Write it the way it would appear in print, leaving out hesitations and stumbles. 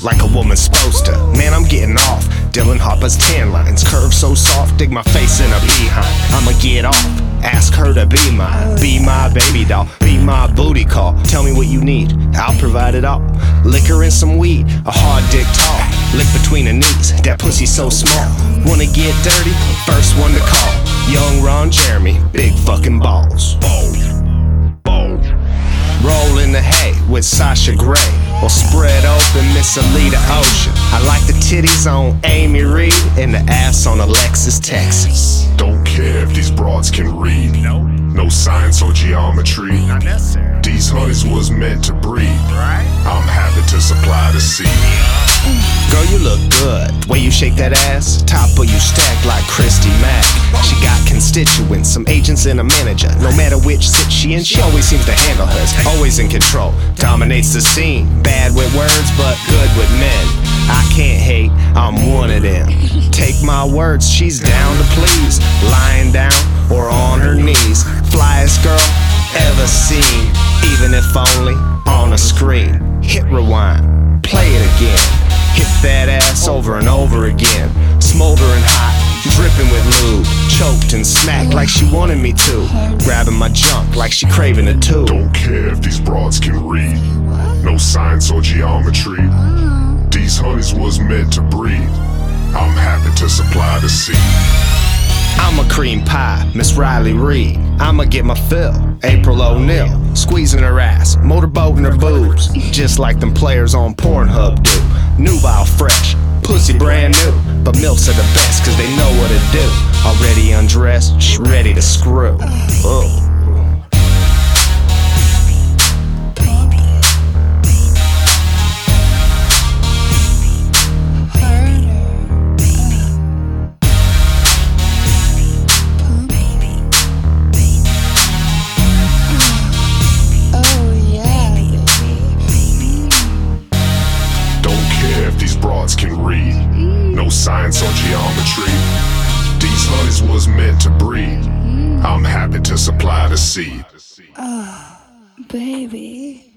like a woman's supposed to. Man, I'm getting off. Dylan Harper's tan lines, curve so soft, dig my face in a behind. I'ma get off, ask her to be mine. Be my baby doll, be my booty call. Tell me what you need, I'll provide it all. Liquor and some weed, a hard dick tall. Lick between the knees, that pussy so small. Wanna get dirty? First one to call. Young Ron Jeremy, big fucking balls. Roll in the hay with Sasha Grey, or spread open Miss Alita Ocean. I like the titties on Amy Reed and the ass on Alexis Texas. Don't care if these broads can read. No science or geometry. Not necessary. These honeys was meant to breed. I'm happy to supply the seed. Girl, you look good. Way you shake that ass, top of you stacked like Christy Mack. She got constituents, some agents and a manager. No matter which sit she in, she always seems to handle hers. Always in control, dominates the scene. Bad with words, but good with men. I can't hate, I'm one of them. Take my words, she's down to please. Lying down or on her knees. Flyest girl ever seen, even if only on a screen. Hit rewind, play it again. Hit that ass over and over again. Smoldering hot, dripping with lube. Choked and smacked like she wanted me to. Grabbing my junk like she craving it too. Don't care if these broads can read. No science or geometry. These honeys was meant to breed. I'm happy to supply the seed. I'm a cream pie, Miss Riley Reid. I'ma get my fill, April O'Neil. Squeezing her ass, motorboating her boobs. Just like them players on Pornhub do. Nubile fresh, pussy brand new. But MILFs are the best cause they know what to do. Already undressed, she ready to screw. Oh. Can read. No science or geometry. These honeys was meant to breed. I'm happy to supply the seed. Oh, baby.